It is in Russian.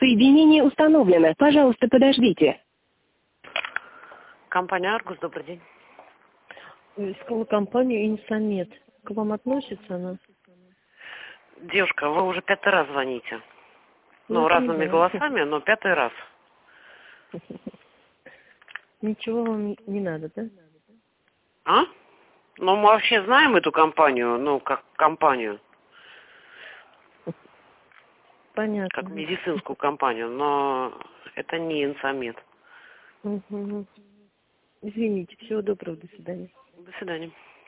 Соединение установлено. Пожалуйста, подождите. Компания «Аргус», добрый день. Искала компанию «Инсамед». К вам относится она? Девушка, вы уже 5-й раз звоните. Ну, Ну, это не разными знаю. голосами, но 5-й раз. Ничего вам не надо, да? А? Ну, мы вообще знаем эту компанию, ну, как компанию, Понятно. как медицинскую компанию, но это не Инсамед. Угу. Извините, всего доброго, до свидания. До свидания.